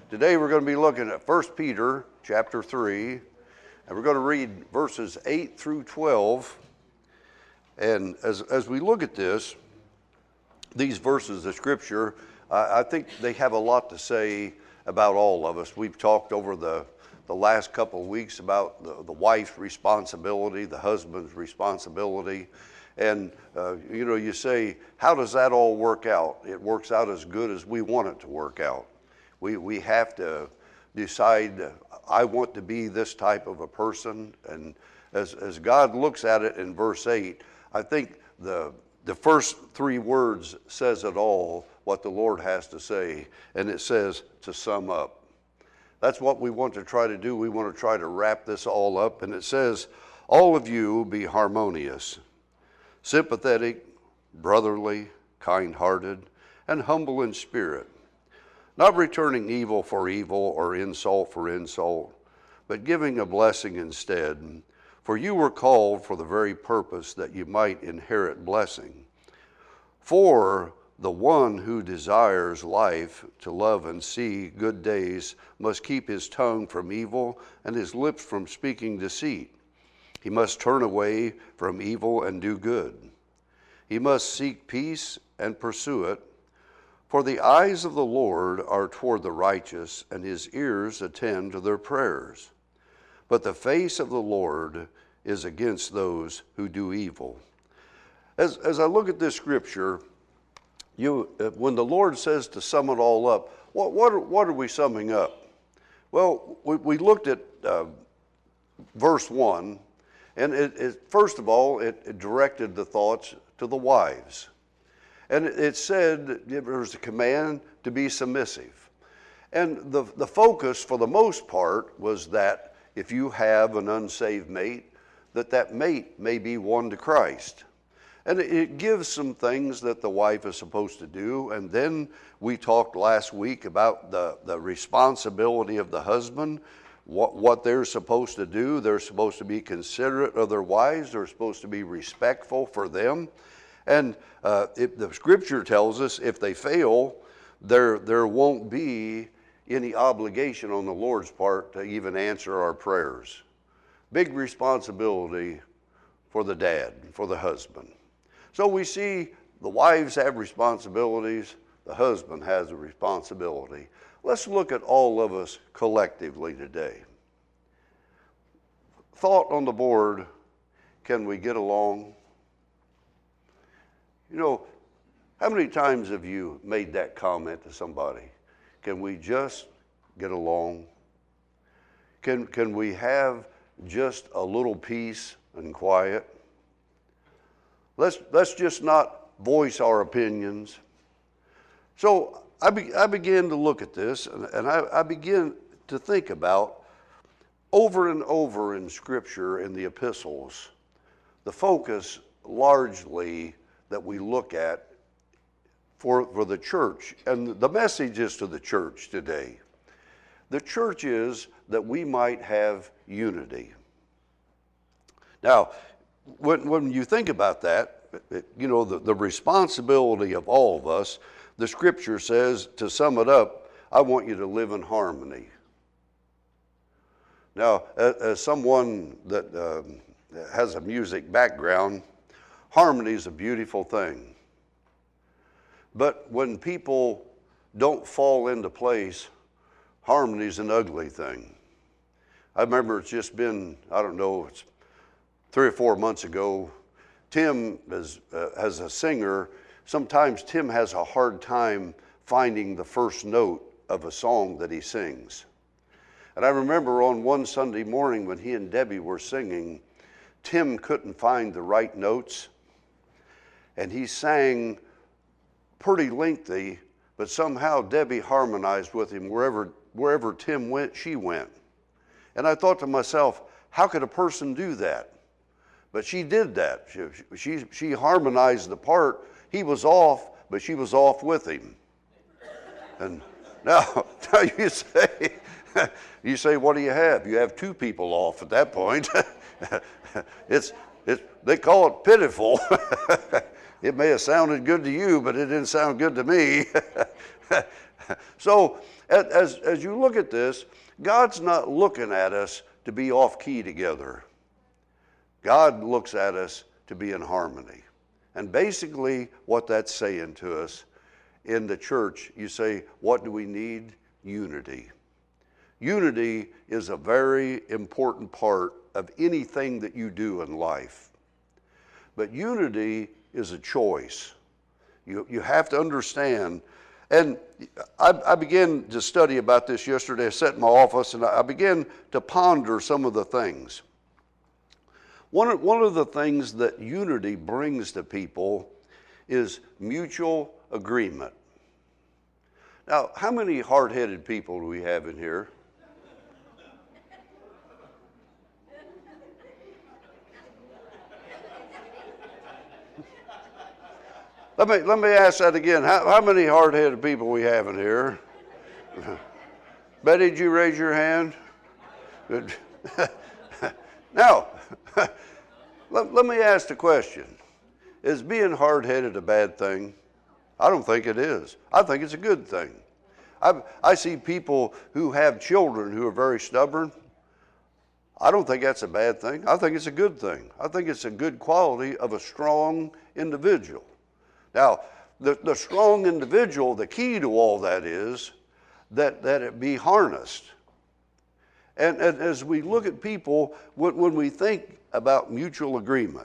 Today we're going to be looking at 1 Peter chapter 3, and we're going to read verses 8 through 12. And as we look at these verses of Scripture, I think they have a lot to say about all of us. We've talked over the last couple of weeks about the wife's responsibility, the husband's responsibility. And, you say, how does that all work out? It works out as good as we want it to work out. We have to decide, I want to be this type of a person. And as God looks at it in verse 8, I think the first three words says it all, what the Lord has to say. And it says, to sum up. That's what we want to try to do. We want to try to wrap this all up. And it says, all of you be harmonious, sympathetic, brotherly, kind-hearted, and humble in spirit, not returning evil for evil or insult for insult, but giving a blessing instead. For you were called for the very purpose that you might inherit blessing. For the one who desires life to love and see good days must keep his tongue from evil and his lips from speaking deceit. He must turn away from evil and do good. He must seek peace and pursue it. For the eyes of the Lord are toward the righteous, and his ears attend to their prayers. But the face of the Lord is against those who do evil. As I look at this scripture, when the Lord says to sum it all up, what are we summing up? Well, we looked at verse 1, and first of all, it directed the thoughts to the wives. And it said there was a command to be submissive. And the focus, for the most part, was that if you have an unsaved mate, that mate may be won to Christ. And it gives some things that the wife is supposed to do. And then we talked last week about the responsibility of the husband, what they're supposed to do. They're supposed to be considerate of their wives. They're supposed to be respectful for them. And if the scripture tells us if they fail, there won't be any obligation on the Lord's part to even answer our prayers. Big responsibility for the dad, for the husband. So we see the wives have responsibilities, the husband has a responsibility. Let's look at all of us collectively today. Thought on the board, can we get along? How many times have you made that comment to somebody? Can we just get along? Can we have just a little peace and quiet? Let's just not voice our opinions. So I began to look at this, and I began to think about over and over in Scripture, in the epistles, the focus largely that we look at for the church. And the message is to the church today. The church is that we might have unity. Now, when you think about that, the responsibility of all of us, the scripture says, to sum it up, I want you to live in harmony. Now, as someone that has a music background, harmony is a beautiful thing. But when people don't fall into place, harmony is an ugly thing. I remember it's just been, it's 3 or 4 months ago, Tim, as a singer, sometimes Tim has a hard time finding the first note of a song that he sings. And I remember on one Sunday morning when he and Debbie were singing, Tim couldn't find the right notes. And he sang pretty lengthy, but somehow Debbie harmonized with him. Wherever Tim went, she went. And I thought to myself, how could a person do that? But she did that. She harmonized the part. He was off, but she was off with him. And now you say, what do you have? You have two people off at that point. They call it pitiful. It may have sounded good to you, but it didn't sound good to me. So as you look at this, God's not looking at us to be off key together. God looks at us to be in harmony. And basically what that's saying to us in the church, you say, what do we need? Unity. Unity is a very important part of anything that you do in life. But unity is a choice. You have to understand. And I began to study about this yesterday. I sat in my office and I began to ponder some of the things. One of the things that unity brings to people is mutual agreement. Now, how many hard-headed people do we have in here? Let me ask that again. How many hard-headed people we have in here? Betty, did you raise your hand? Good. Now, let me ask the question. Is being hard-headed a bad thing? I don't think it is. I think it's a good thing. I see people who have children who are very stubborn. I don't think that's a bad thing. I think it's a good thing. I think it's a good quality of a strong individual. Now, the strong individual, the key to all that is that it be harnessed. And as we look at people, when we think about mutual agreement,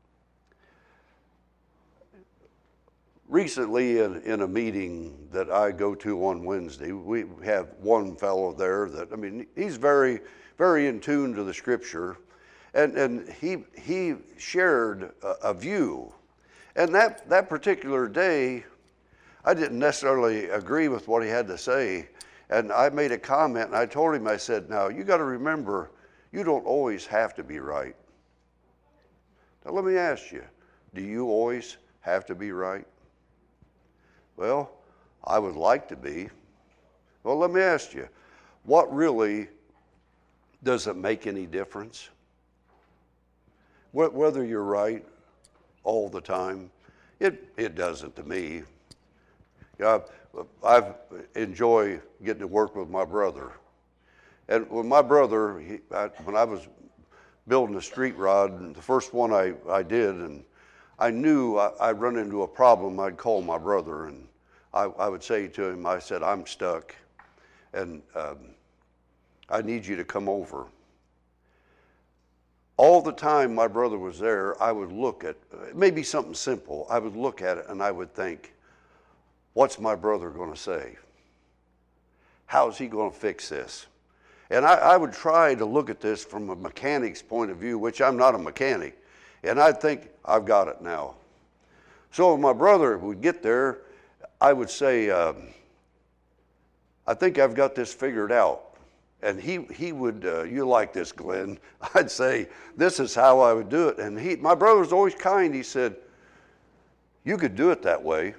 recently in a meeting that I go to on Wednesday, we have one fellow there that, I mean, he's very, very in tune to the Scripture, and he shared a view. And that particular day, I didn't necessarily agree with what he had to say. And I made a comment, and I told him, I said, now, you got to remember, you don't always have to be right. Now, let me ask you, do you always have to be right? Well, I would like to be. Well, let me ask you, what really does it make any difference? Whether you're right all the time, it doesn't to me. I enjoy getting to work with my brother. And with my brother, when I was building a street rod, the first one I did, and I knew I'd run into a problem, I'd call my brother, and I would say to him, I said, I'm stuck, and I need you to come over. All the time my brother was there, I would look at, maybe something simple, I would look at it and I would think, what's my brother going to say? How's he going to fix this? And I would try to look at this from a mechanic's point of view, which I'm not a mechanic, and I'd think, I've got it now. So when my brother would get there, I would say, I think I've got this figured out. And he would, you like this, Glenn. I'd say, this is how I would do it. And my brother's always kind. He said, you could do it that way.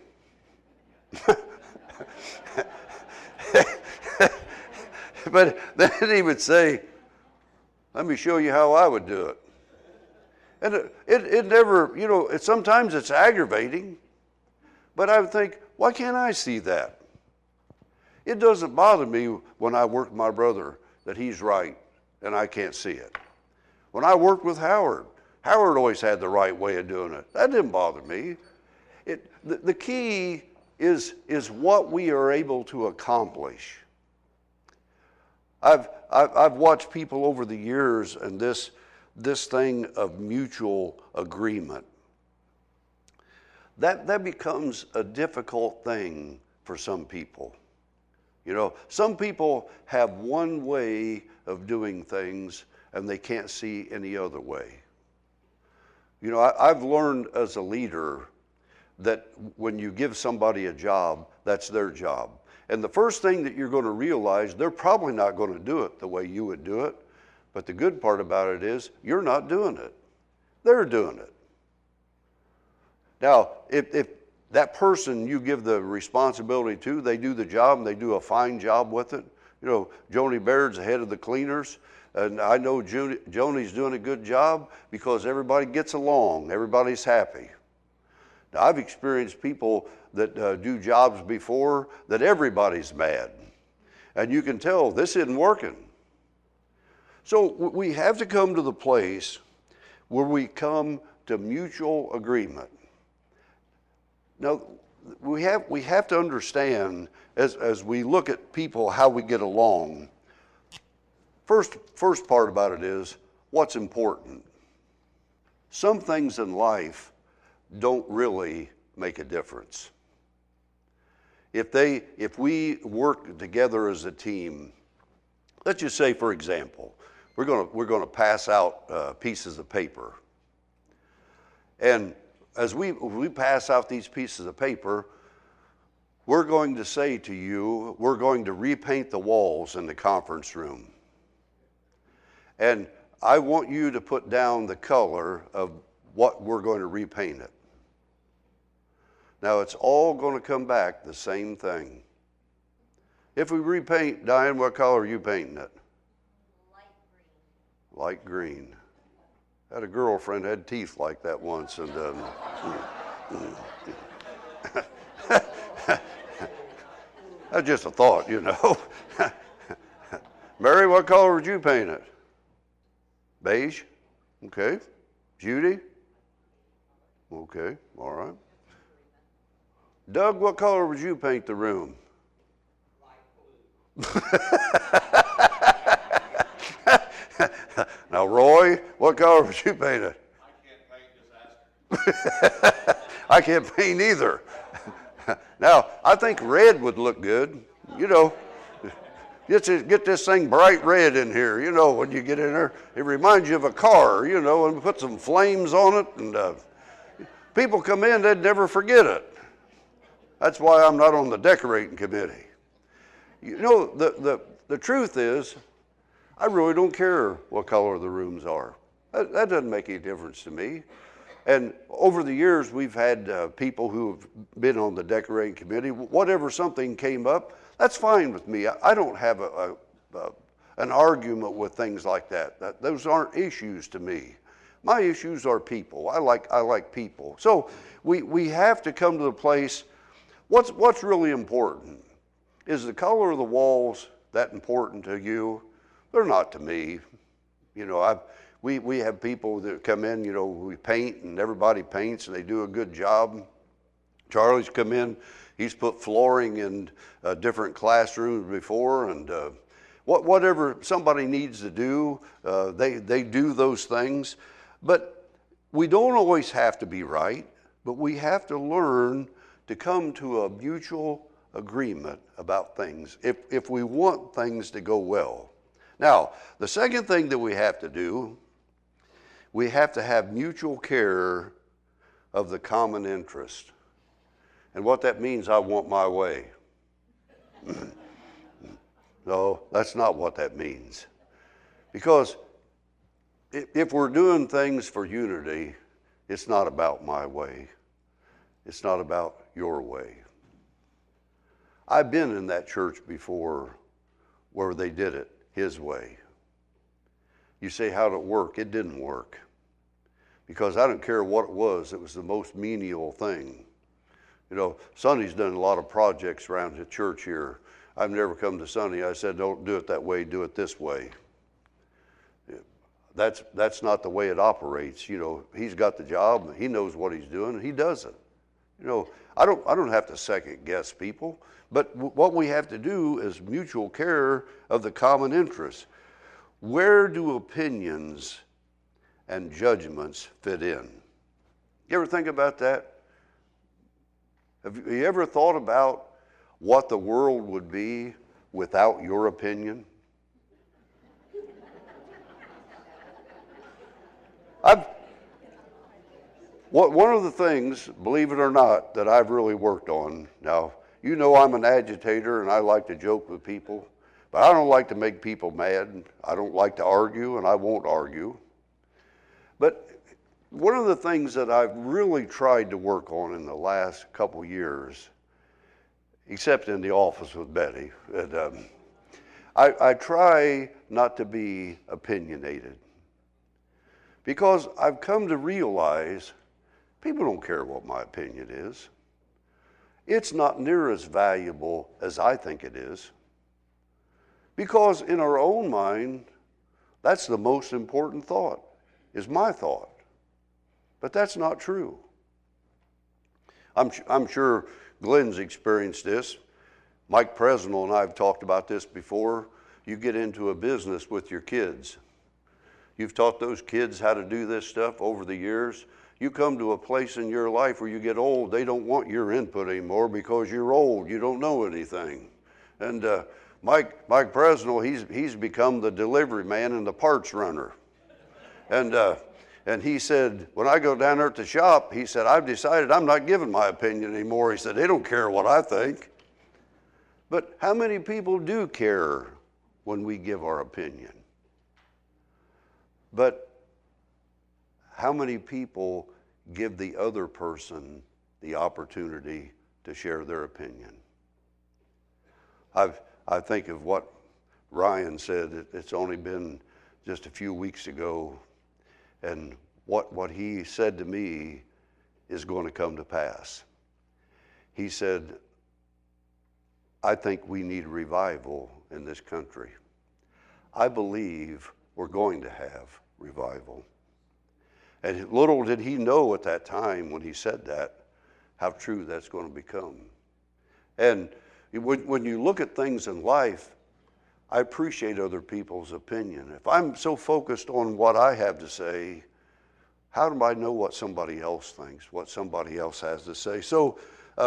But then he would say, let me show you how I would do it. And it never, sometimes it's aggravating. But I would think, why can't I see that? It doesn't bother me when I work with my brother that he's right and I can't see it. When I worked with Howard always had the right way of doing it. That didn't bother me. The key is what we are able to accomplish. I've watched people over the years and this thing of mutual agreement. That becomes a difficult thing for some people. Some people have one way of doing things and they can't see any other way. I've learned as a leader that when you give somebody a job, that's their job. And the first thing that you're going to realize, they're probably not going to do it the way you would do it. But the good part about it is you're not doing it. They're doing it. Now, if that person you give the responsibility to, they do the job and they do a fine job with it. Joni Baird's the head of the cleaners, and I know Joni's doing a good job because everybody gets along, everybody's happy. Now, I've experienced people that do jobs before that everybody's mad. And you can tell this isn't working. So we have to come to the place where we come to mutual agreement. Now, we have to understand as we look at people how we get along. First part about it is what's important. Some things in life don't really make a difference. If we work together as a team, let's just say, for example, we're going to pass out pieces of paper, and as we pass out these pieces of paper, we're going to say to you, we're going to repaint the walls in the conference room, and I want you to put down the color of what we're going to repaint it. Now, it's all going to come back the same thing. If we repaint, Diane, what color are you painting it? Light green. I had a girlfriend had teeth like that once, and that's just a thought, you know. Mary, what color would you paint it? Beige? Okay. Judy? Okay, all right. Doug, what color would you paint the room? Light blue. Now, Roy, what color would you paint it? I can't paint disaster. I can't paint either. Now, I think red would look good. You know, get this thing bright red in here. You know, when you get in there, it reminds you of a car, you know, and put some flames on it. And people come in, they'd never forget it. That's why I'm not on the decorating committee. You know, the truth is, I really don't care what color the rooms are. That doesn't make any difference to me. And over the years, we've had people who have been on the decorating committee. Whatever something came up, that's fine with me. I don't have an argument with things like that. Those aren't issues to me. My issues are people. I like people. So we have to come to the place. What's really important? Is the color of the walls that important to you? They're not to me. You know, we have people that come in, you know, we paint and everybody paints and they do a good job. Charlie's come in, he's put flooring in different classrooms before, and whatever somebody needs to do, they do those things. But we don't always have to be right, but we have to learn to come to a mutual agreement about things if we want things to go well. Now, the second thing that we have to do, we have to have mutual care of the common interest. And what that means, I want my way. No, that's not what that means. Because if we're doing things for unity, it's not about my way. It's not about your way. I've been in that church before where they did it his way. You say, how'd it work? It didn't work. Because I don't care what it was the most menial thing. You know, Sonny's done a lot of projects around the church here. I've never come to Sonny. I said, don't do it that way, do it this way. That's not the way it operates. You know, he's got the job, he knows what he's doing, and he does it. You know, I don't have to second guess people, but what we have to do is mutual care of the common interest. Where do opinions and judgments fit in? You ever think about that? Have you ever thought about what the world would be without your opinion? One of the things, believe it or not, that I've really worked on, now, you know I'm an agitator and I like to joke with people, but I don't like to make people mad. I don't like to argue, and I won't argue. But one of the things that I've really tried to work on in the last couple years, except in the office with Betty, I try not to be opinionated. Because I've come to realize people don't care what my opinion is. It's not near as valuable as I think it is. Because in our own mind, that's the most important thought, is my thought. But that's not true. I'm sure Glenn's experienced this. Mike Presnell and I have talked about this before. You get into a business with your kids. You've taught those kids how to do this stuff over the years. You come to a place in your life where you get old, they don't want your input anymore because you're old, you don't know anything. And Mike Presnell, he's become the delivery man and the parts runner. And he said, when I go down there at the shop, he said, I've decided I'm not giving my opinion anymore. He said, they don't care what I think. But how many people do care when we give our opinion? But how many people give the other person the opportunity to share their opinion? I think of what Ryan said. It's only been just a few weeks ago, and what he said to me is going to come to pass. He said, I think we need revival in this country. I believe we're going to have revival. And little did he know at that time when he said that, how true that's going to become. And when you look at things in life, I appreciate other people's opinion. If I'm so focused on what I have to say, how do I know what somebody else thinks, what somebody else has to say? So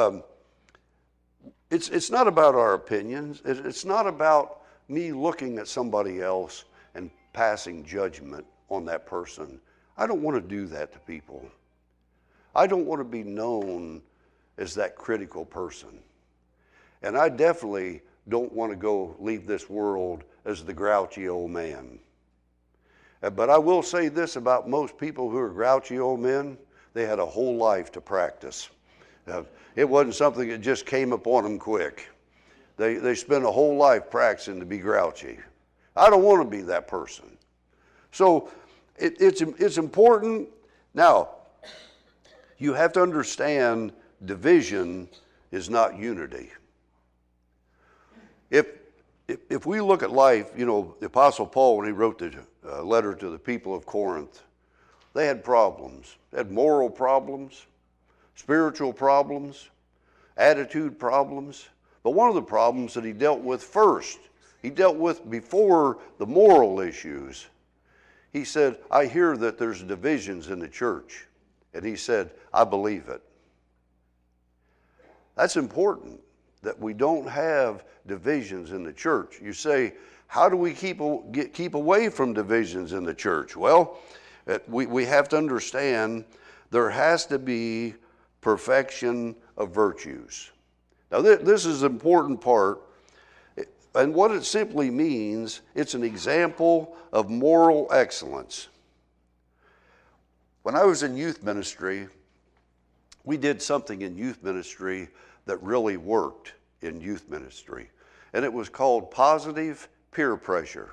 it's not about our opinions. It's not about me looking at somebody else and passing judgment on that person. I don't want to do that to people. I don't want to be known as that critical person. And I definitely don't want to go leave this world as the grouchy old man. But I will say this about most people who are grouchy old men, they had a whole life to practice. It wasn't something that just came upon them quick. They spent a whole life practicing to be grouchy. I don't want to be that person. So it's important. Now, you have to understand division is not unity. If we look at life, you know, the Apostle Paul, when he wrote the letter to the people of Corinth, they had problems. They had moral problems, spiritual problems, attitude problems. But one of the problems that he dealt with first, he dealt with before the moral issues. He said, I hear that there's divisions in the church. And he said, I believe it. That's important, that we don't have divisions in the church. You say, how do we keep away from divisions in the church? Well, we have to understand there has to be perfection of virtues. Now, this is an important part, and what it simply means, it's an example of moral excellence. When I was in youth ministry, we did something in youth ministry that really worked in youth ministry, and it was called positive peer pressure.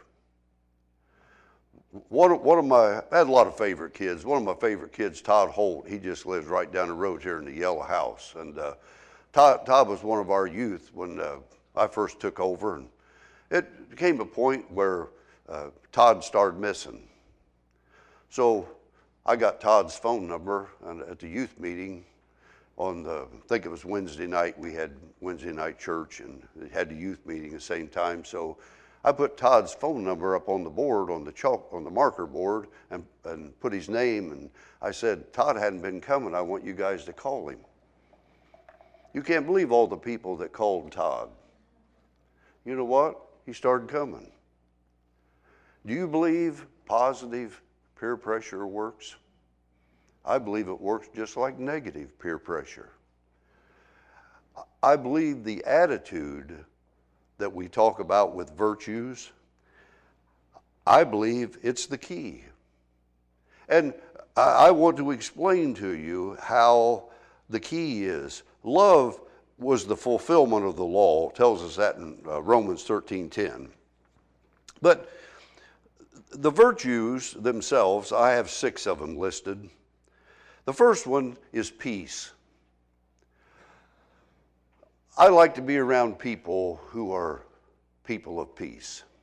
I had a lot of favorite kids. One of my favorite kids, Todd Holt, he just lives right down the road here in the Yellow House. And Todd was one of our youth when I first took over. And it came a point where Todd started missing. So I got Todd's phone number, and at the youth meeting I think it was Wednesday night, we had Wednesday night church and had the youth meeting at the same time. So I put Todd's phone number up on the board, on the marker board, and put his name, and I said, Todd hadn't been coming, I want you guys to call him. You can't believe all the people that called Todd. You know what? He started coming. Do you believe positive peer pressure works? I believe it works just like negative peer pressure. I believe the attitude that we talk about with virtues, I believe it's the key. And I want to explain to you how the key is. Love was the fulfillment of the law. It tells us that in Romans 13:10. But the virtues themselves, I have 6 of them listed. The first one is peace. I like to be around people who are people of peace.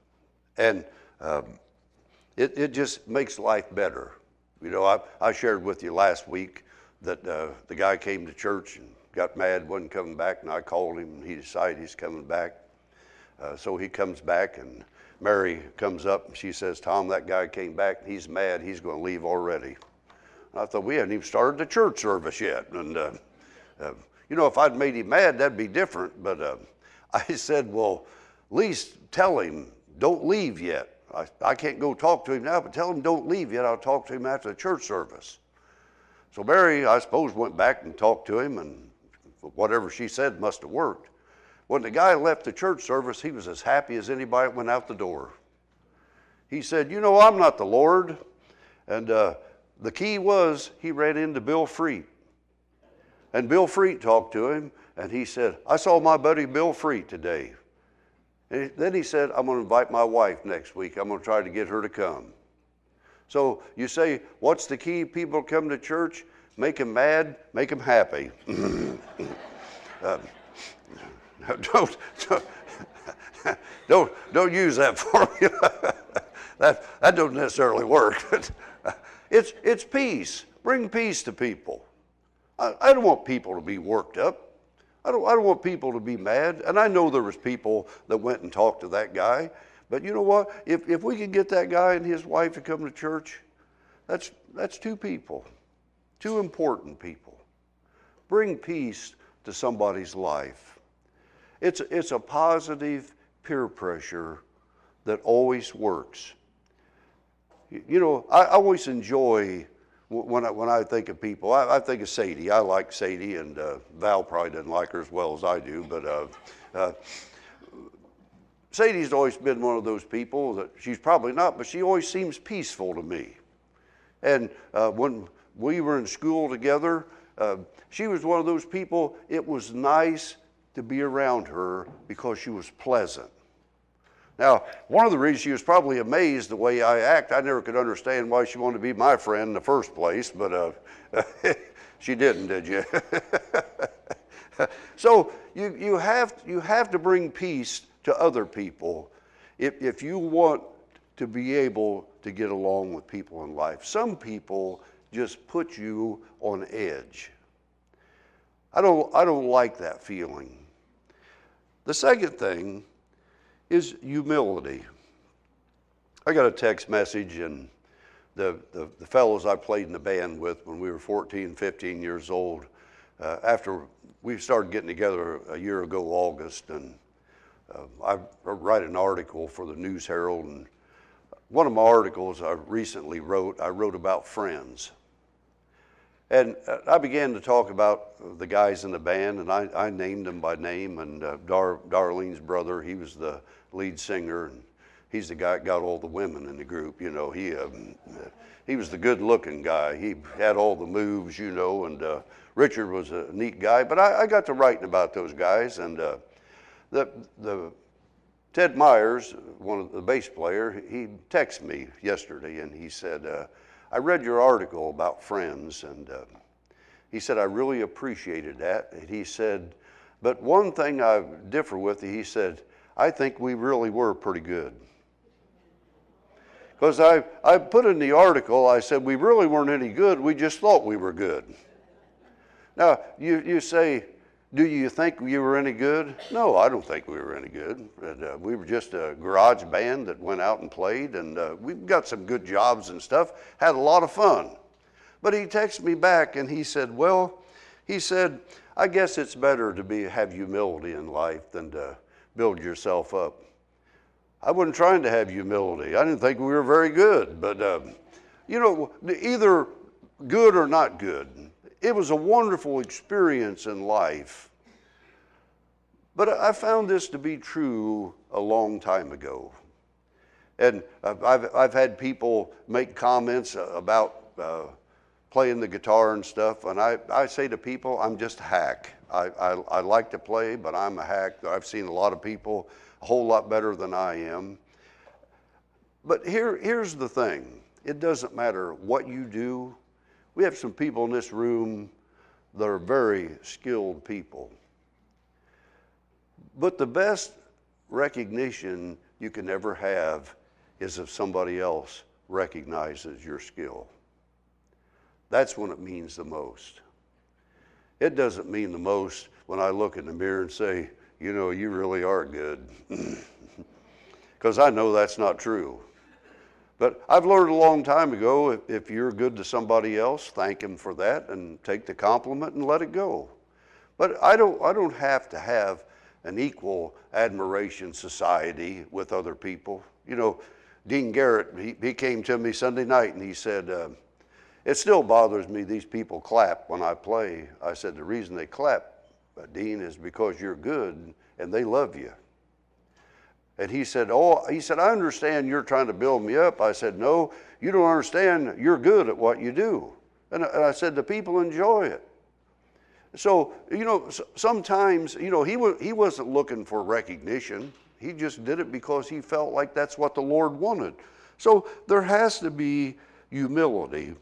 And it just makes life better. You know, I shared with you last week that the guy came to church and got mad, wasn't coming back, and I called him, and he decided he's coming back. So he comes back, and Mary comes up, and she says, Tom, that guy came back, and he's mad, he's going to leave already. And I thought, we hadn't even started the church service yet. And, you know, if I'd made him mad, that'd be different. But I said, well, at least tell him, don't leave yet. I can't go talk to him now, but tell him don't leave yet. I'll talk to him after the church service. So Mary, I suppose, went back and talked to him, and whatever she said must have worked. When the guy left the church service, he was as happy as anybody that went out the door. He said, you know, I'm not the Lord. And the key was he ran into Bill Freet. And Bill Freet talked to him, and he said, I saw my buddy Bill Freet today. And then he said, I'm going to invite my wife next week. I'm going to try to get her to come. So you say, what's the key? People come to church, make them mad, make them happy. Don't use that formula. that don't necessarily work. But it's peace. Bring peace to people. I don't want people to be worked up. I don't want people to be mad. And I know there was people that went and talked to that guy. But you know what? If we can get that guy and his wife to come to church, that's two people, two important people. Bring peace to somebody's life. It's a positive peer pressure that always works. You know, I always enjoy when I think of people. I think of Sadie. I like Sadie, and Val probably doesn't like her as well as I do. But Sadie's always been one of those people that she's probably not, but she always seems peaceful to me. And when we were in school together, she was one of those people. It was nice to be around her because she was pleasant. Now, one of the reasons she was probably amazed the way I act, I never could understand why she wanted to be my friend in the first place, but she didn't, did you? So you have to bring peace to other people if you want to be able to get along with people in life. Some people just put you on edge. I don't like that feeling. The second thing is humility. I got a text message, and the fellows I played in the band with when we were 14, 15 years old, after we started getting together a year ago, August, and I write an article for the News Herald, and one of my articles I recently wrote about friends. And I began to talk about the guys in the band, and I named them by name, and Darlene's brother, he was the lead singer, and he's the guy that got all the women in the group. You know, he was the good-looking guy. He had all the moves, you know, and Richard was a neat guy. But I got to writing about those guys, and the Ted Myers, one of the bass player, he texted me yesterday, and he said, I read your article about friends, and he said, I really appreciated that. And he said, but one thing I differ with, he said, I think we really were pretty good. Because I put in the article, I said, we really weren't any good, we just thought we were good. Now, you say, do you think you were any good? No, I don't think we were any good. We were just a garage band that went out and played, and we got some good jobs and stuff, had a lot of fun. But he texted me back, and he said, I guess it's better to have humility in life than to build yourself up. I wasn't trying to have humility. I didn't think we were very good, but you know, either good or not good. It was a wonderful experience in life. But I found this to be true a long time ago. And I've had people make comments about playing the guitar and stuff, and I say to people, I'm just a hack. I like to play, but I'm a hack. I've seen a lot of people a whole lot better than I am. But here's the thing. It doesn't matter what you do. We have some people in this room that are very skilled people. But the best recognition you can ever have is if somebody else recognizes your skill. That's when it means the most. It doesn't mean the most when I look in the mirror and say, you know, you really are good. Because I know that's not true. But I've learned a long time ago, if you're good to somebody else, thank him for that and take the compliment and let it go. But I don't have to have an equal admiration society with other people. You know, Dean Garrett, he came to me Sunday night and he said, it still bothers me these people clap when I play. I said, the reason they clap, Dean, is because you're good and they love you. And he said, I understand you're trying to build me up. I said, no, you don't understand. You're good at what you do. And I said, the people enjoy it. So, you know, sometimes, you know, he wasn't looking for recognition. He just did it because he felt like that's what the Lord wanted. So there has to be humility.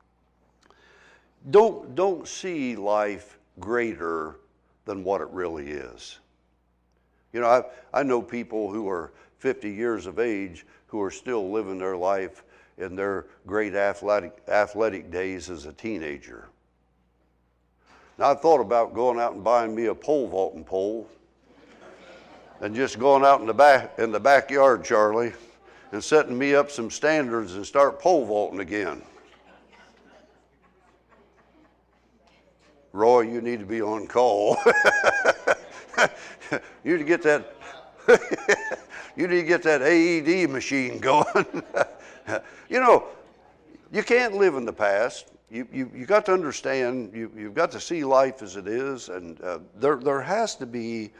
Don't see life greater than what it really is. You know, I know people who are 50 years of age who are still living their life in their great athletic days as a teenager. Now, I thought about going out and buying me a pole vaulting pole and just going out in the backyard, Charlie, and setting me up some standards and start pole vaulting again. Roy, you need to be on call. You need to get that. You need to get that AED machine going. You know, you can't live in the past. You got to understand. You've got to see life as it is, and there has to be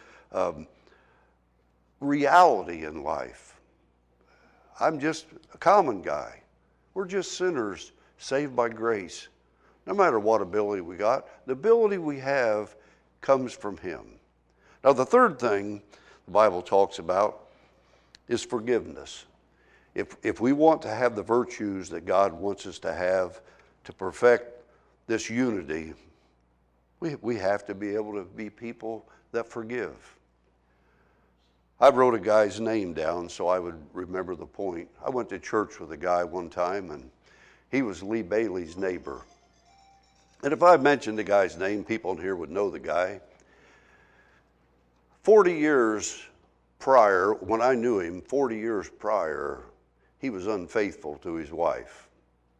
reality in life. I'm just a common guy. We're just sinners saved by grace. No matter what ability we got, the ability we have comes from Him. Now, the third thing the Bible talks about is forgiveness. If we want to have the virtues that God wants us to have to perfect this unity, we have to be able to be people that forgive. I wrote a guy's name down so I would remember the point. I went to church with a guy one time, and he was Lee Bailey's neighbor. And if I mentioned the guy's name, people in here would know the guy. 40 years prior, when I knew him, 40 years prior, he was unfaithful to his wife.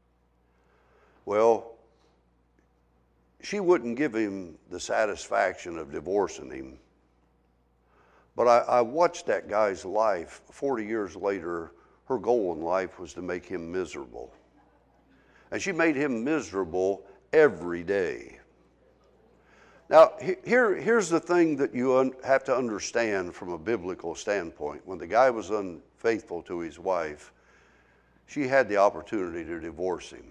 Well, she wouldn't give him the satisfaction of divorcing him. But I watched that guy's life. 40 years later, her goal in life was to make him miserable. And she made him miserable every day. Now, here's the thing that you have to understand from a biblical standpoint. When the guy was unfaithful to his wife, she had the opportunity to divorce him.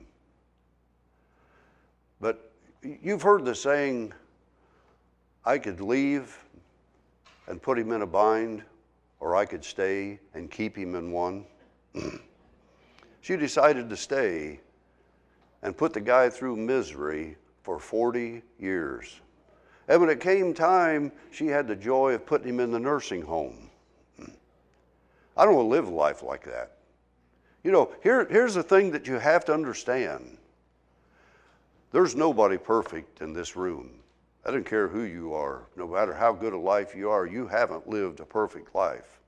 But you've heard the saying, I could leave and put him in a bind, or I could stay and keep him in one. She decided to stay and put the guy through misery for 40 years. And when it came time, she had the joy of putting him in the nursing home. I don't want to live a life like that. You know, here's the thing that you have to understand. There's nobody perfect in this room. I don't care who you are. No matter how good a life you are, you haven't lived a perfect life.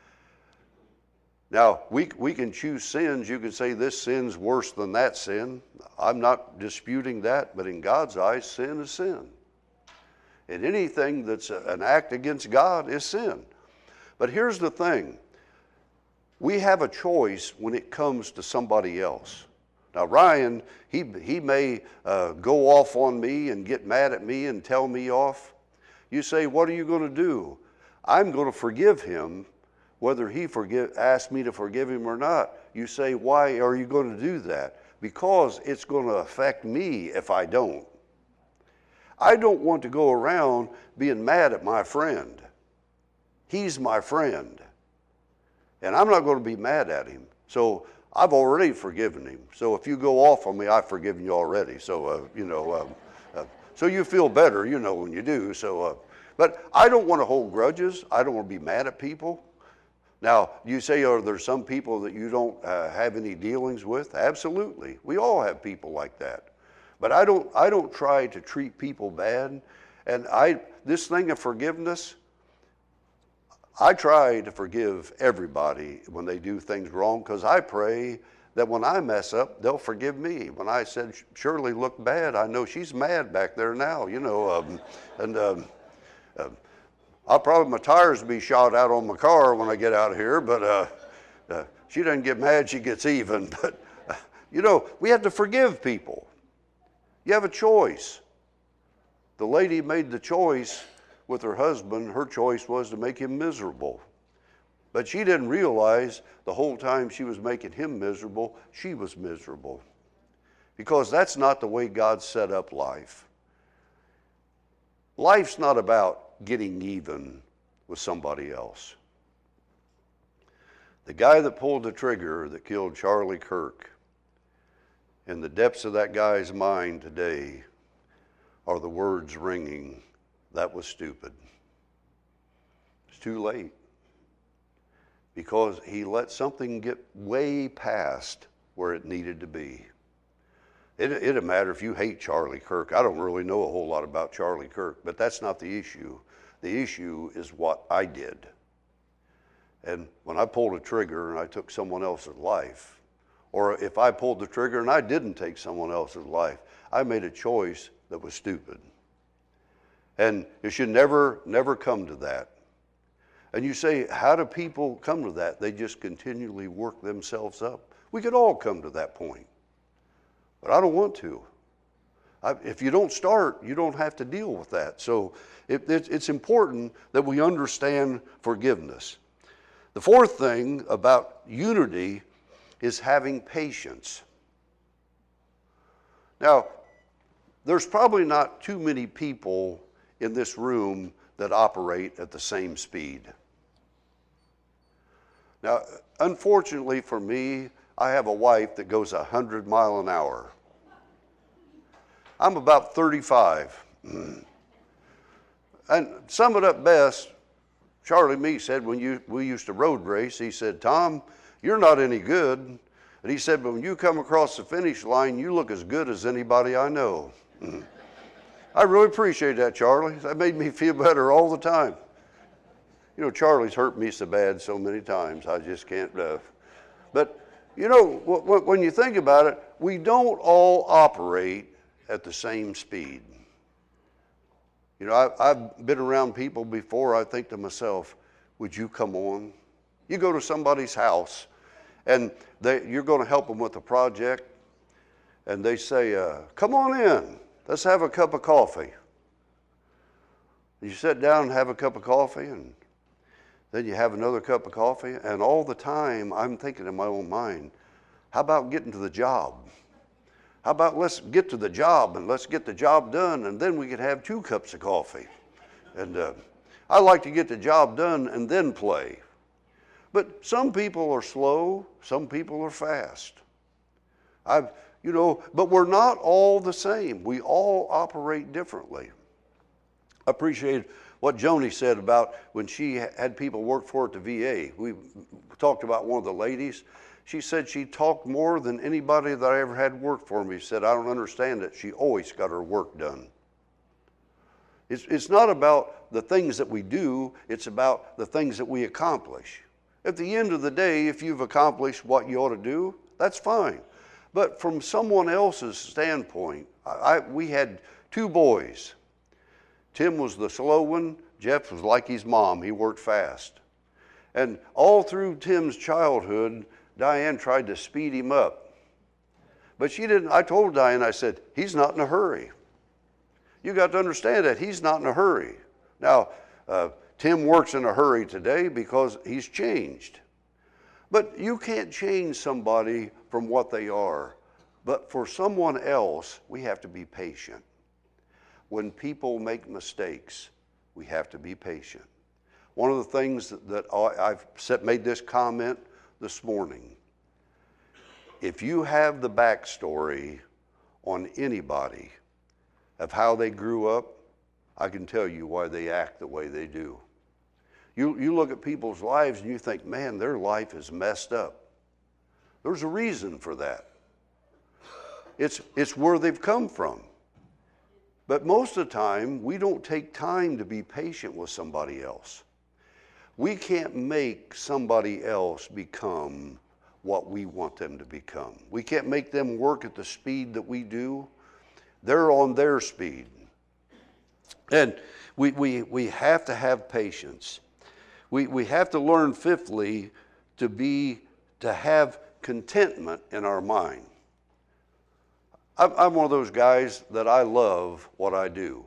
Now, we can choose sins. You can say this sin's worse than that sin. I'm not disputing that, but in God's eyes, sin is sin. And anything that's an act against God is sin. But here's the thing. We have a choice when it comes to somebody else. Now, Ryan, he may go off on me and get mad at me and tell me off. You say, what are you going to do? I'm going to forgive him, whether he asks me to forgive him or not. You say, why are you going to do that? Because it's going to affect me if I don't. I don't want to go around being mad at my friend. He's my friend. And I'm not going to be mad at him. So I've already forgiven him. So if you go off on me, I've forgiven you already. So, so you feel better, when you do. So, but I don't want to hold grudges. I don't want to be mad at people. Now, you say, are there some people that you don't have any dealings with? Absolutely. We all have people like that. But I don't try to treat people bad. And this thing of forgiveness, I try to forgive everybody when they do things wrong, because I pray that when I mess up, they'll forgive me. When I said Shirley looked bad, I know she's mad back there now, I'll probably, my tires will be shot out on my car when I get out of here, but she doesn't get mad, she gets even. But, we have to forgive people. You have a choice. The lady made the choice with her husband. Her choice was to make him miserable. But she didn't realize the whole time she was making him miserable, she was miserable. Because that's not the way God set up life. Life's not about getting even with somebody else. The guy that pulled the trigger that killed Charlie Kirk, in the depths of that guy's mind today are the words ringing, "That was stupid." It's too late. Because he let something get way past where it needed to be. It doesn't matter if you hate Charlie Kirk. I don't really know a whole lot about Charlie Kirk, but that's not the issue. The issue is what I did. And when I pulled a trigger and I took someone else's life, or if I pulled the trigger and I didn't take someone else's life, I made a choice that was stupid. And it should never come to that. And you say, how do people come to that? They just continually work themselves up. We could all come to that point. But I don't want to. If you don't start, you don't have to deal with that. So it's important that we understand forgiveness. The fourth thing about unity is having patience. Now, there's probably not too many people in this room that operate at the same speed. Now, unfortunately for me, I have a wife that goes 100 miles an hour. I'm about 35. And sum it up best, Charlie Mee said when we used to road race, he said, "Tom, you're not any good." And he said, "But when you come across the finish line, you look as good as anybody I know." I really appreciate that, Charlie. That made me feel better all the time. Charlie's hurt me so bad so many times, I just can't. But, when you think about it, we don't all operate at the same speed. I've been around people before, I think to myself, would you come on? You go to somebody's house, and you're going to help them with a project, and they say, "Come on in. Let's have a cup of coffee." You sit down and have a cup of coffee, and then you have another cup of coffee, and all the time I'm thinking in my own mind, how about getting to the job? How about let's get to the job and let's get the job done, and then we could have 2 cups of coffee. And I like to get the job done and then play. But some people are slow, some people are fast. But we're not all the same. We all operate differently. I appreciate what Joni said about when she had people work for her at the VA. We talked about one of the ladies. She said she talked more than anybody that I ever had work for me. She said, "I don't understand it. She always got her work done." It's not about the things that we do. It's about the things that we accomplish. At the end of the day, if you've accomplished what you ought to do, that's fine. But from someone else's standpoint, we had 2 boys. Tim was the slow one. Jeff was like his mom. He worked fast. And all through Tim's childhood, Diane tried to speed him up. But she didn't. I told Diane, I said, "He's not in a hurry. You got to understand that he's not in a hurry." Now, Tim works in a hurry today because he's changed. But you can't change somebody from what they are. But for someone else, we have to be patient. When people make mistakes, we have to be patient. One of the things that I've made this comment this morning, if you have the backstory on anybody of how they grew up, I can tell you why they act the way they do. You look at people's lives and you think, man, their life is messed up. There's a reason for that. It's where they've come from. But most of the time, we don't take time to be patient with somebody else. We can't make somebody else become what we want them to become. We can't make them work at the speed that we do. They're on their speed. And we have to have patience. We have to learn, fifthly, to have contentment in our mind. I'm one of those guys that I love what I do.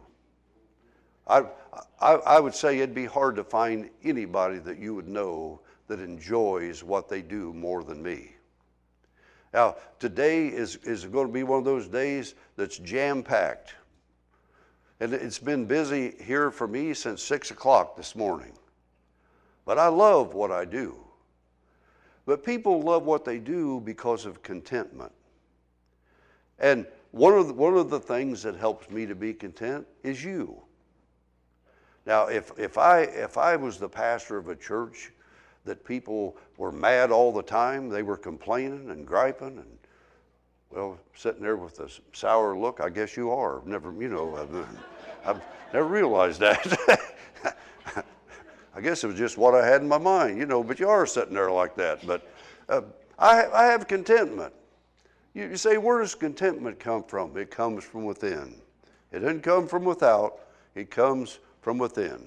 I would say it'd be hard to find anybody that you would know that enjoys what they do more than me. Now, today is going to be one of those days that's jam-packed. And it's been busy here for me since 6 o'clock this morning. But I love what I do. But people love what they do because of contentment. And one of the things that helps me to be content is you. Now, if I was the pastor of a church that people were mad all the time, they were complaining and griping and, well, sitting there with a sour look, I guess you are. I've never realized that. I guess it was just what I had in my mind, but you are sitting there like that. But I have contentment. You say, where does contentment come from? It comes from within. It doesn't come from without. It comes from within.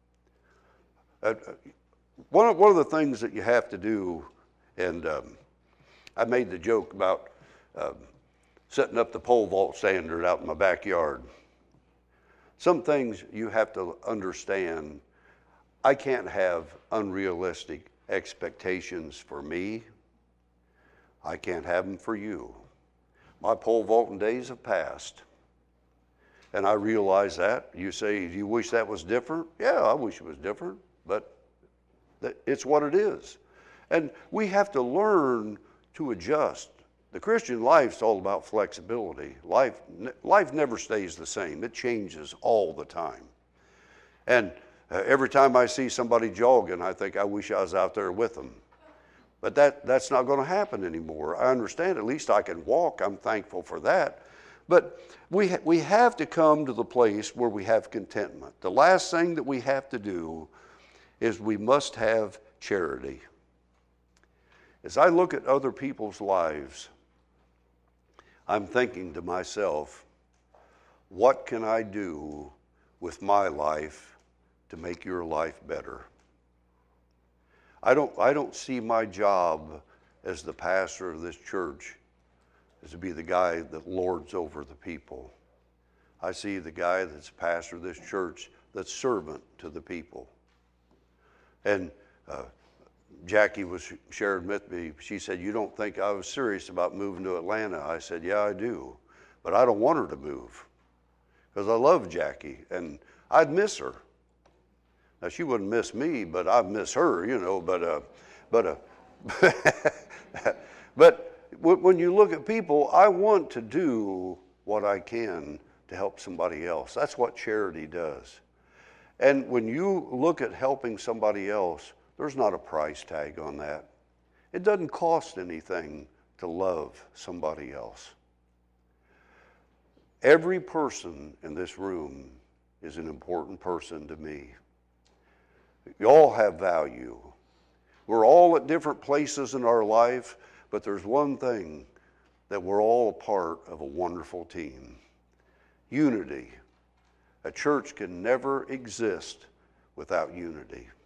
One of the things that you have to do, and I made the joke about setting up the pole vault standard out in my backyard. Some things you have to understand. I can't have unrealistic expectations for me. I can't have them for you. My pole vaulting days have passed. And I realize that. You say, do you wish that was different? Yeah, I wish it was different, but it's what it is. And we have to learn to adjust. The Christian life's all about flexibility. Life never stays the same. It changes all the time. And every time I see somebody jogging, I think I wish I was out there with them. But that's not going to happen anymore. I understand. At least I can walk. I'm thankful for that. But we have to come to the place where we have contentment. The last thing that we have to do is we must have charity. As I look at other people's lives, I'm thinking to myself, what can I do with my life to make your life better? I don't see my job as the pastor of this church as to be the guy that lords over the people. I see the guy that's pastor of this church that's servant to the people. And Jackie was sharing with me, she said, you don't think I was serious about moving to Atlanta? I said, yeah, I do. But I don't want her to move because I love Jackie and I'd miss her. Now, she wouldn't miss me, but I'd miss her, But when you look at people, I want to do what I can to help somebody else. That's what charity does. And when you look at helping somebody else, there's not a price tag on that. It doesn't cost anything to love somebody else. Every person in this room is an important person to me. You all have value. We're all at different places in our life, but there's one thing, that we're all a part of a wonderful team. Unity. A church can never exist without unity.